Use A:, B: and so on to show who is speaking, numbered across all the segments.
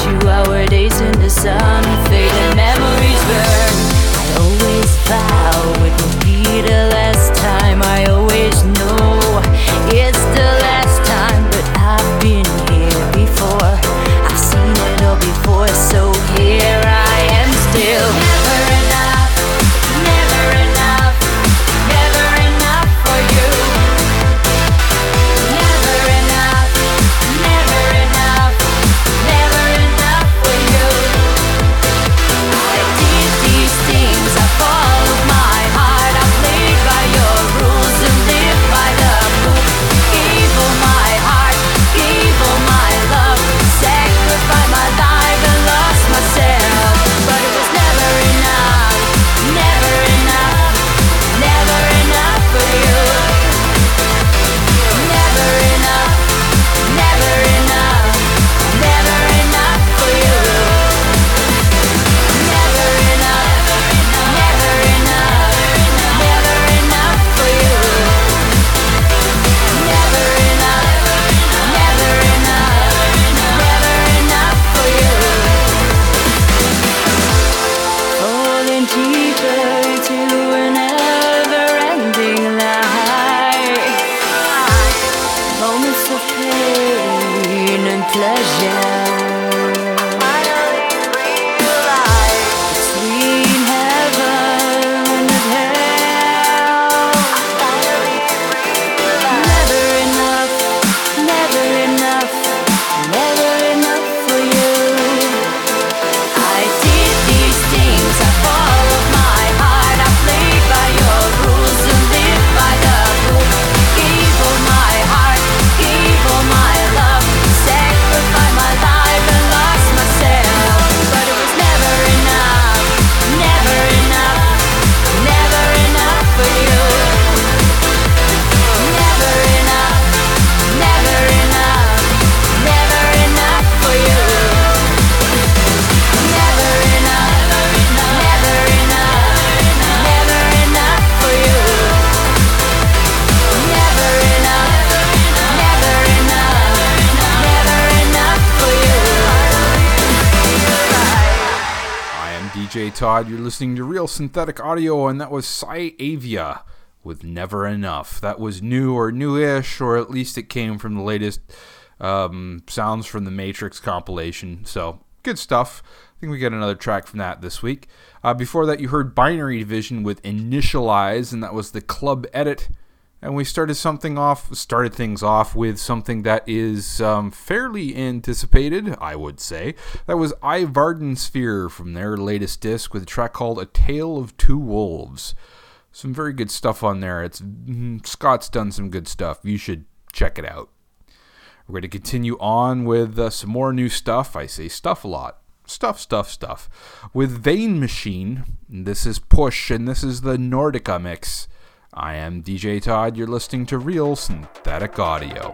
A: you, our days in the sun, faded memories burn. I always vow it will be the last time. I always know it's the last time, but I've been here before. I've seen it all before, so here I am still. Never enough, never enough, never enough for you. Never enough, never enough, never enough for you. I did these things, I followed my heart, I played by your rules and lived by the book. Gave all my heart, gave all my love, sacrificed my life and lost myself. But it was never enough, never enough, never enough for you. Never enough, never enough, never enough for you. Never enough, never enough, never enough for you. Never enough, never enough, never enough for you. Falling deeper into a never-ending life. Moments of pain and pleasure. Between heaven and hell. Never enough, never enough, never enough for you. I did these things, I followed my heart, I played by your rules and lived by the book. Gave all my heart, gave all my love, sacrificed my life and lost myself. But it was never enough, never enough, never enough for you. Never enough, never enough, never enough for you. Never enough, never enough, never enough for you. Never enough, never enough, never enough for you.
B: I am DJ Todd. You're listening to Real Synthetic Audio, and that was Psyavia with Never Enough. That was new or newish, or at least it came from the latest Sounds from the Matrix compilation. So, good stuff. I think we got another track from that this week. Before that, you heard Binary Division with Initialize, and that was the club edit. And we started things off with something that is fairly anticipated, I would say. That was I Vardensphere from their latest disc with a track called A Tale of Two Wolves. Some very good stuff on there. Scott's done some good stuff. You should check it out. We're going to continue on with some more new stuff. I say stuff a lot. Stuff. With Vein Machine. This is Push, and this is the Nordica mix. I am DJ Todd. You're listening to Real Synthetic Audio.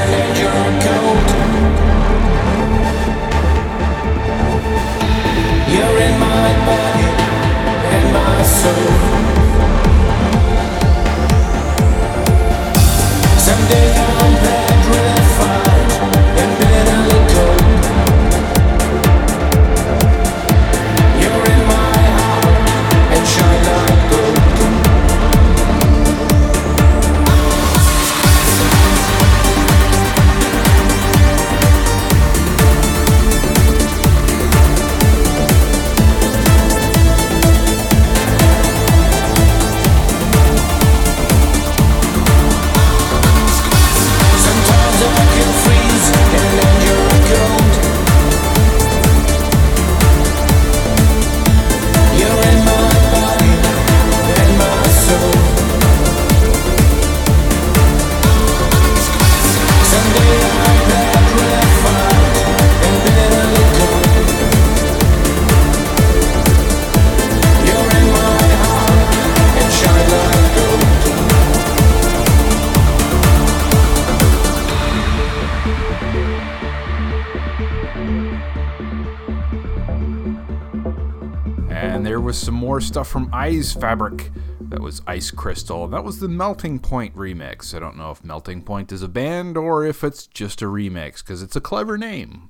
B: Some more stuff from Ice Fabric. That was Ice Crystal. That was the Melting Point remix. I don't know if Melting Point is a band or if it's just a remix, because it's a clever name.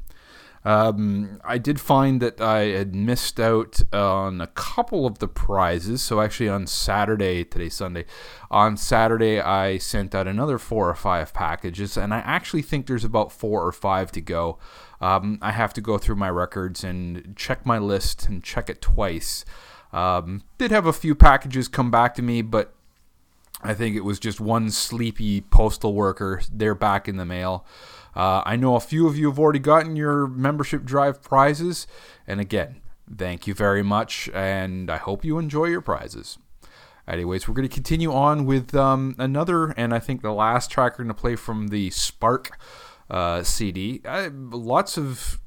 B: I did find that I had missed out on a couple of the prizes. So actually on Saturday, today's Sunday, on Saturday I sent out another 4 or 5 packages, and I actually think there's about 4 or 5 to go. I have to go through my records and check my list and check it twice. Did have a few packages come back to me, but I think it was just one sleepy postal worker. They're back in the mail. I know a few of you have already gotten your membership drive prizes, and again, thank you very much, and I hope you enjoy your prizes. Anyways, we're going to continue on with another, and I think the last track we're going to play from the Spark CD. Lots of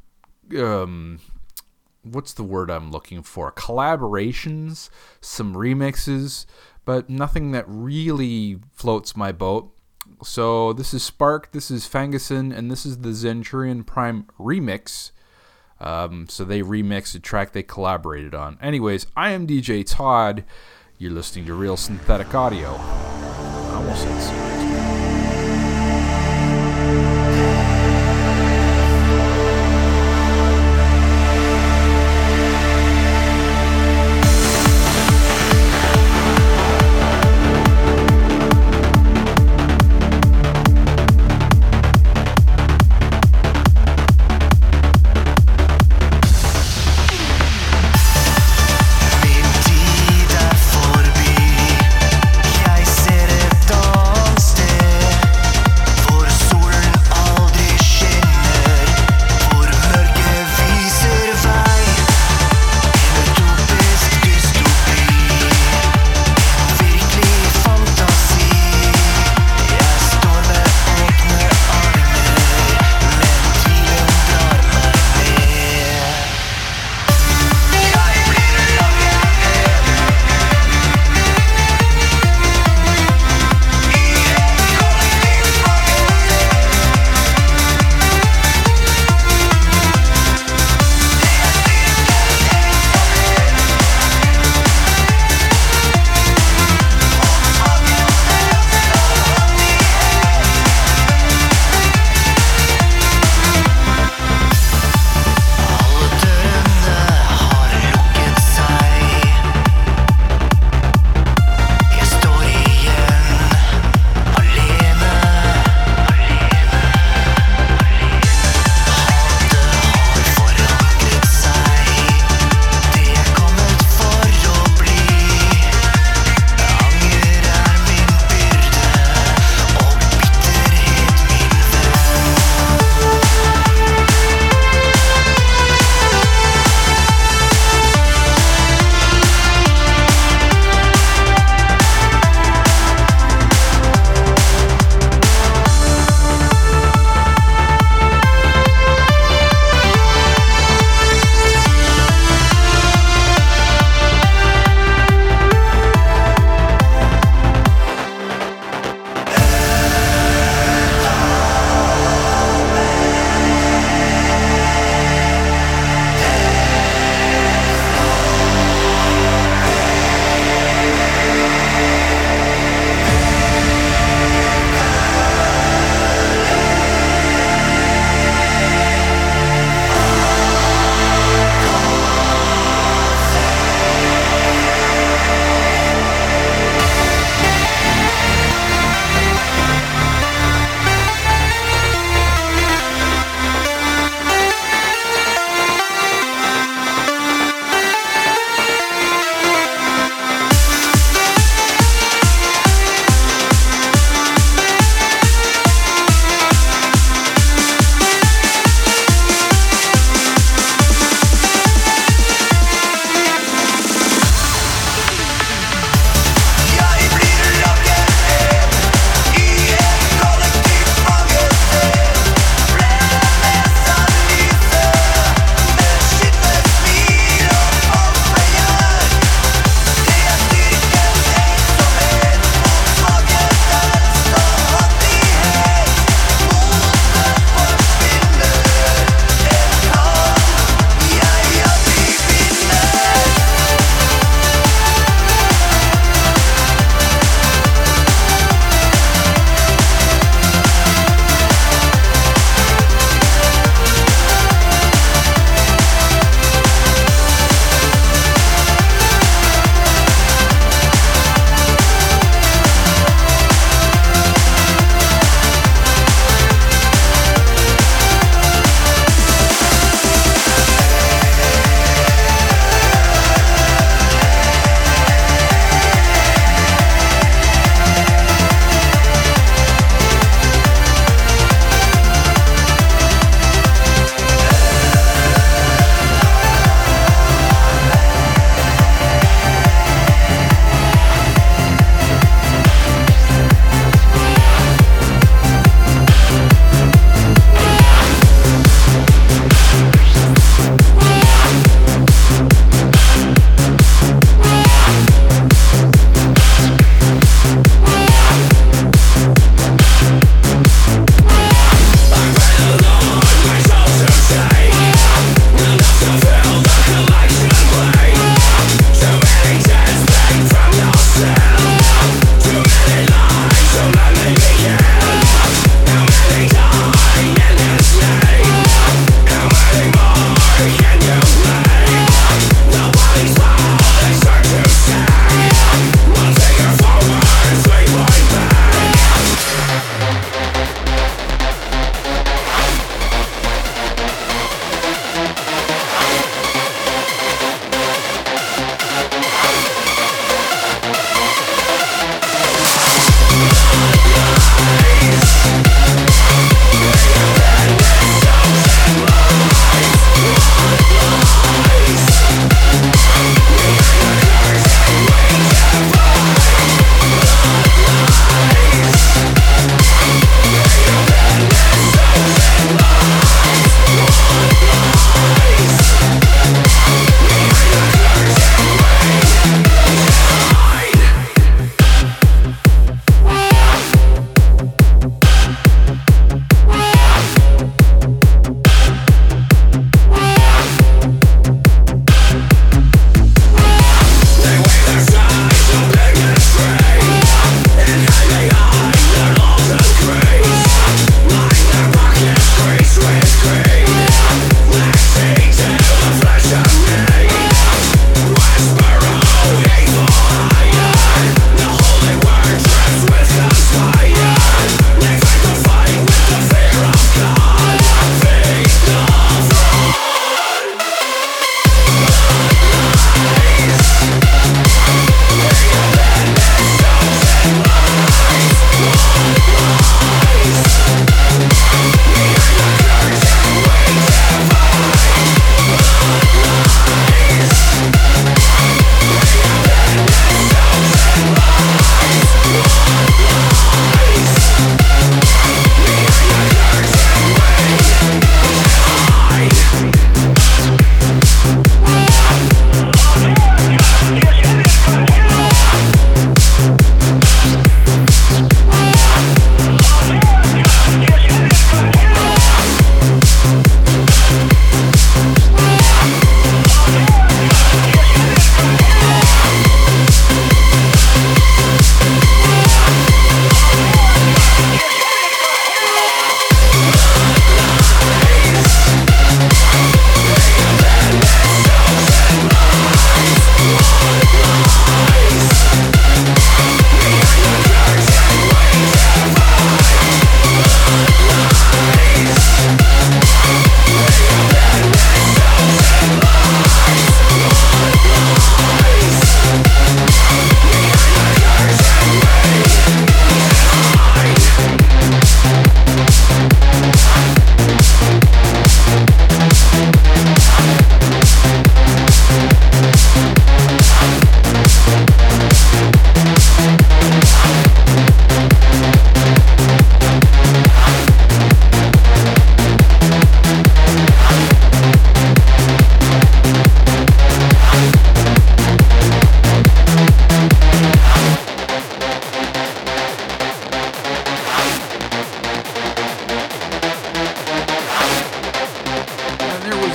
B: what's the word I'm looking for? Collaborations, some remixes, but nothing that really floats my boat. So this is Spark, this is Fangason, and this is the Centurion Prime remix. So they remixed a track they collaborated on. Anyways, I am DJ Todd. You're listening to Real Synthetic Audio. I almost said so.
C: Din tid er forbi, jeg ser et annet sted.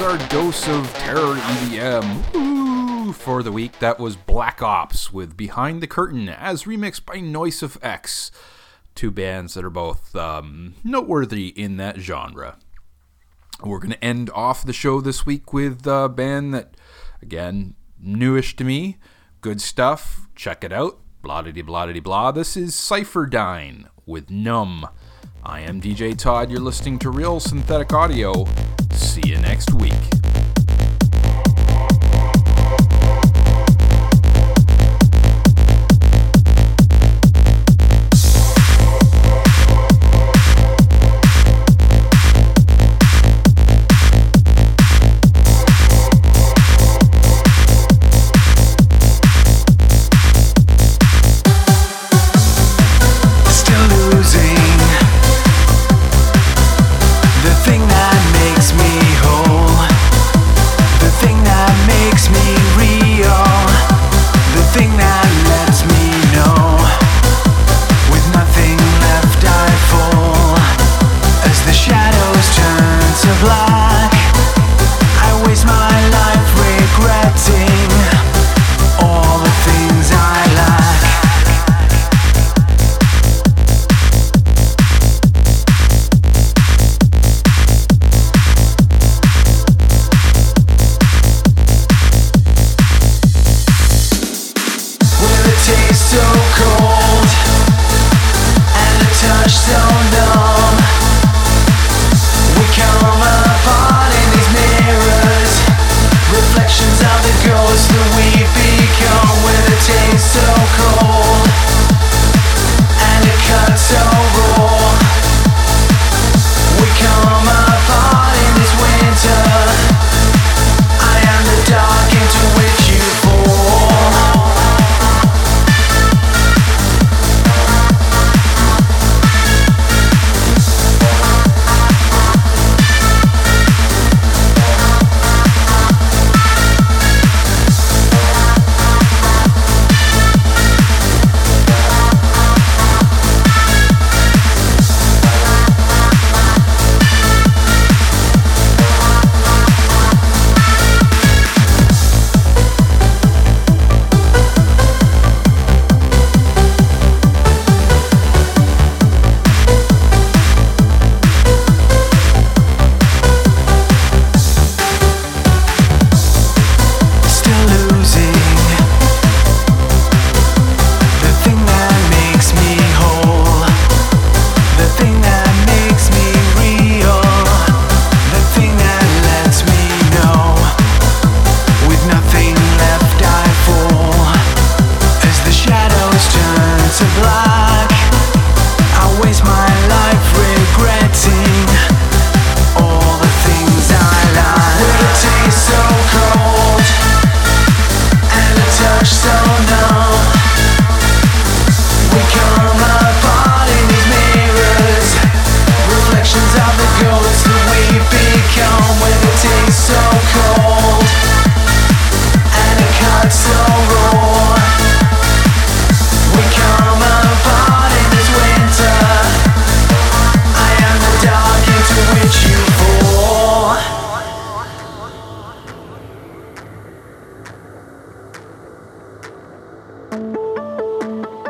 B: our dose of terror EDM. Woo! For the week, that was Black Ops with Behind the Curtain, as remixed by Noise of X. Two bands that are both noteworthy in that genre. We're going to end off the show this week with a band that, again, newish to me. Good stuff. Check it out. Blah-de-de-blah-de-de-blah. This is Cypherdyne with Numb. I am DJ Todd. You're listening to Real Synthetic Audio. See you next week.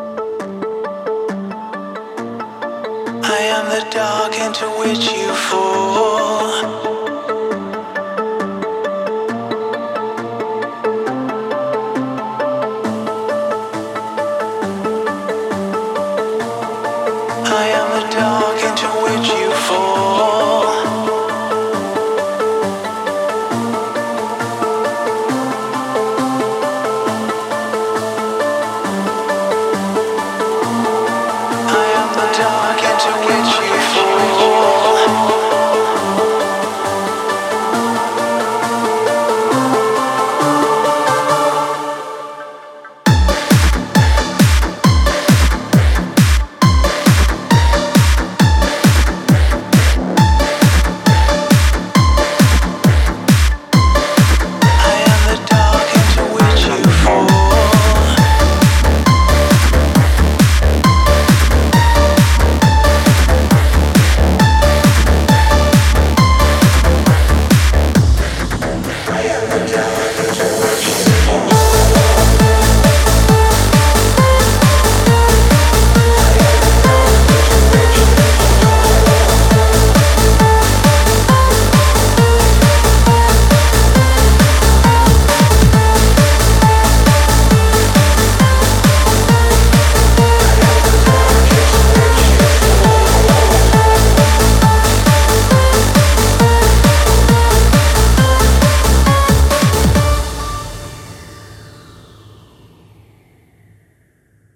C: I am the dark into which you fall.